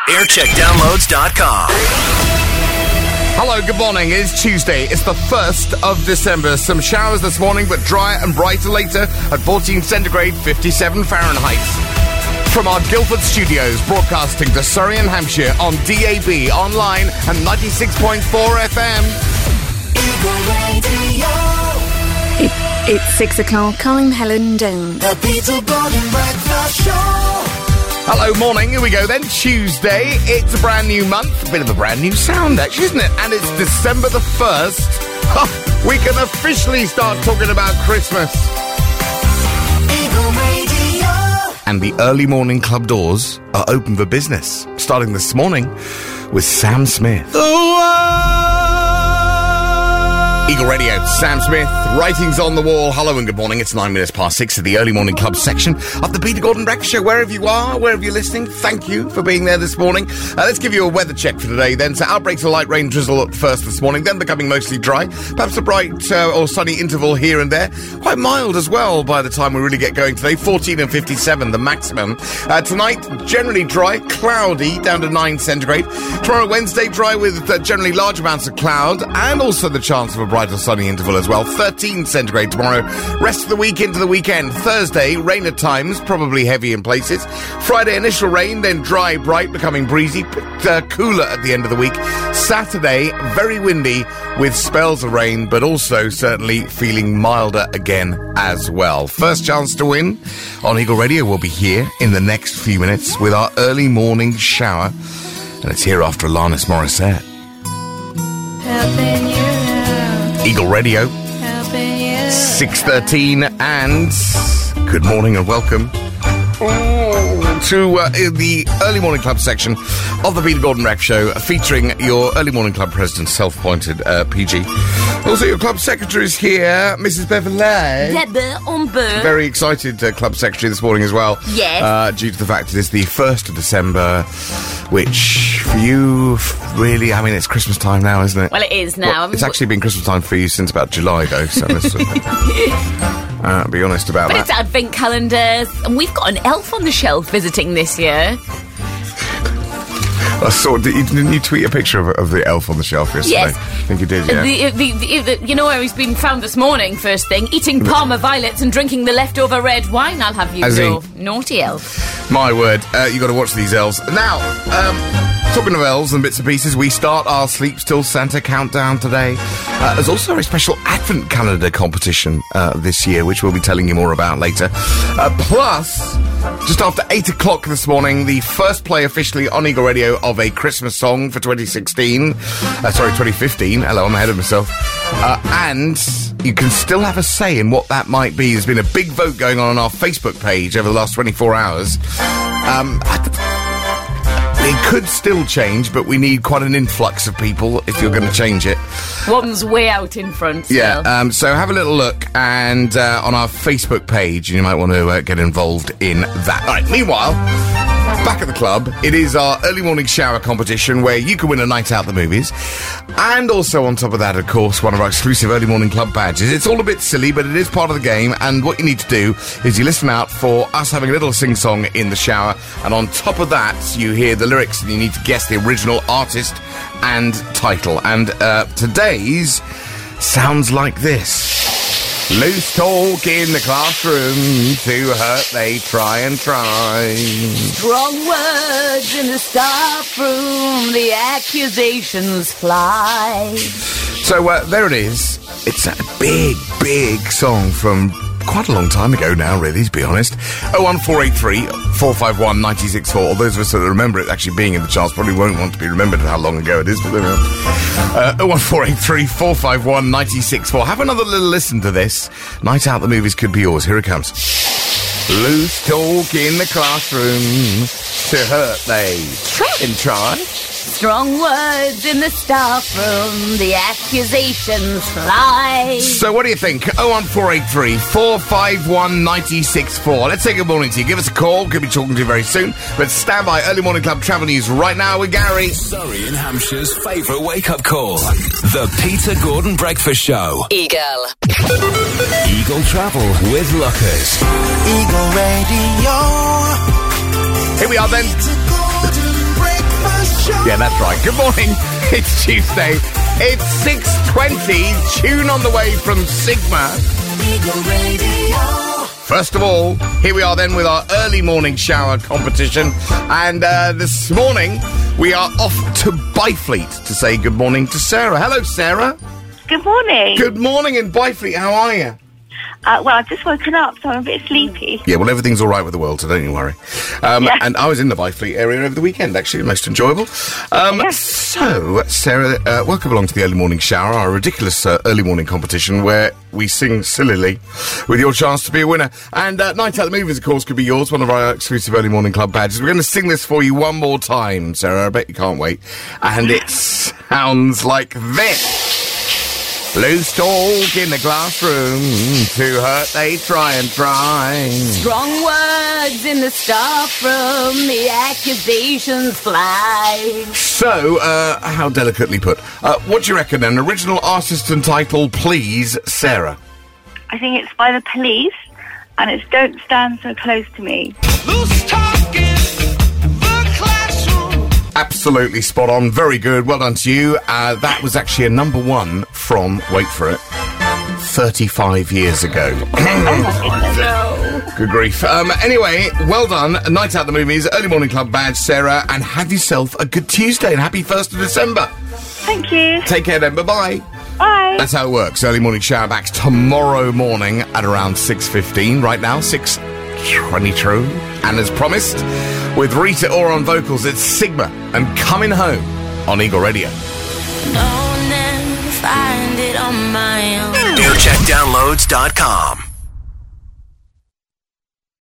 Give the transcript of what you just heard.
aircheckdownloads.com. Hello, good morning. It's Tuesday. It's the 1st of December. Some showers this morning, but drier and brighter later at 14 centigrade, 57 Fahrenheit. From our Guildford studios, broadcasting to Surrey and Hampshire on DAB, online, and 96.4 FM. It's 6 o'clock. I'm Helen Doan. The Peter Gordon Breakfast Show. Hello, morning. Here we go then. Tuesday. It's a brand new month. A bit of a brand new sound, actually, isn't it? And it's December the 1st. Oh, we can officially start talking about Christmas. Eagle Radio. And the early morning club doors are open for business. Starting this morning with Sam Smith. Eagle Radio, Sam Smith, writings on the wall. Hello and good morning. It's 9 minutes past 6 at the early morning club section of the Peter Gordon Breakfast Show. Wherever you are, wherever you're listening, thank you for being there this morning. Let's give you a weather check for today then. So outbreaks of light rain drizzle at first this morning, then becoming mostly dry. Perhaps a bright or sunny interval here and there. Quite mild as well by the time we really get going today. 14 and 57, the maximum. Tonight, generally dry, cloudy, down to 9 centigrade. Tomorrow, Wednesday, dry with generally large amounts of cloud and also the chance of a bright or sunny interval as well. 13 centigrade tomorrow. Rest of the week into the weekend. Thursday, rain at times, probably heavy in places. Friday, initial rain, then dry, bright, becoming breezy, but cooler at the end of the week. Saturday, very windy with spells of rain, but also certainly feeling milder again as well. First chance to win on Eagle Radio will be here in the next few minutes with our early morning shower. And it's here after Alanis Morissette. Helping you out. Eagle Radio, 6:13, and good morning and welcome to the early morning club section of the Peter Gordon Breakfast Show, featuring your early morning club president, self-appointed PG. Also, your club secretary is here, Mrs. Beverley. Very excited club secretary this morning as well. Yes. Due to the fact it is the 1st of December, which for you, really, I mean, it's Christmas time now, isn't it? Well, it is now. Well, it's actually been Christmas time for you since about July, though, so let's be honest about But that. it's advent calendars, and we've got an elf on the shelf visiting this year. I saw, didn't you tweet a picture of the elf on the shelf yesterday? Yes. I think you did, yeah. You know where he's been found this morning, first thing? Eating Parma violets and drinking the leftover red wine, I'll have you know. Naughty elf. My word, you got to watch these elves. Now, talking of elves and bits and pieces, we start our Sleeps Till Santa countdown today. There's also a special Advent calendar competition this year, which we'll be telling you more about later. Plus, just after 8 o'clock this morning, the first play officially on Eagle Radio of a Christmas song for 2015. Hello, I'm ahead of myself. And you can still have a say in what that might be. There's been a big vote going on our Facebook page over the last 24 hours. It could still change, but we need quite an influx of people if you're going to change it. One's way out in front still. Yeah, so have a little look and on our Facebook page, and you might want to get involved in that. All right, meanwhile, back at the club, it is our early morning shower competition where you can win a night out at the movies. And also on top of that, of course, one of our exclusive early morning club badges. It's all a bit silly, but it is part of the game. And what you need to do is you listen out for us having a little sing-song in the shower. And on top of that, you hear the lyrics and you need to guess the original artist and title. And today's sounds like this. Loose talk in the classroom, to hurt they try and try. Strong words in the staff room, the accusations fly. So there it is. It's a big, big song from quite a long time ago now, really, to be honest. 01483 451 964. All those of us that remember it actually being in the charts probably won't want to be remembered how long ago it is, but there we are. 01483 451 964. Have another little listen to this. Night out the movies could be yours. Here it comes. Loose talk in the classroom, to hurt they try and try. Strong words in the staff room, the accusations fly. So what do you think? 01483 451 964. Let's say good morning to you. Give us a call. Could be talking to you very soon. But stand by. Early morning club travel news right now with Gary. Surrey and Hampshire's favourite wake-up call. The Peter Gordon Breakfast Show. Eagle. Eagle Travel with Lookers. Eagle Radio. Here we are then. Yeah, that's right. Good morning. It's Tuesday. It's 6:20. Tune on the way from Sigma. Eagle Radio. First of all, here we are then with our early morning shower competition. And this morning, we are off to Byfleet to say good morning to Sarah. Hello, Sarah. Good morning. Good morning in Byfleet. How are you? Well, I've just woken up, so I'm a bit sleepy. Yeah, well, everything's all right with the world, so don't you worry. Yeah. And I was in the Byfleet area over the weekend, actually, most enjoyable. So, Sarah, welcome along to the early morning shower, our ridiculous early morning competition where we sing sillily with your chance to be a winner. And Night Out the Movies, of course, could be yours, one of our exclusive early morning club badges. We're going to sing this for you one more time, Sarah. I bet you can't wait. And it sounds like this. Loose talk in the classroom, to hurt they try and try. Strong words in the staff room, the accusations fly. So, how delicately put. What do you reckon? An original artist and title, please, Sarah. I think it's by the Police, and it's Don't Stand So Close to Me. Loose talk in the classroom. Absolutely spot on. Very good. Well done to you. That was actually a number one from, wait for it, 35 years ago. Good grief. Anyway, well done. Night Out the Movies, Early Morning Club badge, Sarah, and have yourself a good Tuesday and happy 1st of December. Thank you. Take care then. Bye-bye. Bye. That's how it works. Early morning shower backs tomorrow morning at around 6:15. Right now, 6:22. And as promised, with Rita Ora on vocals, it's Sigma and Coming Home on Eagle Radio. No, never find it on my own. Aircheckdownloads.com.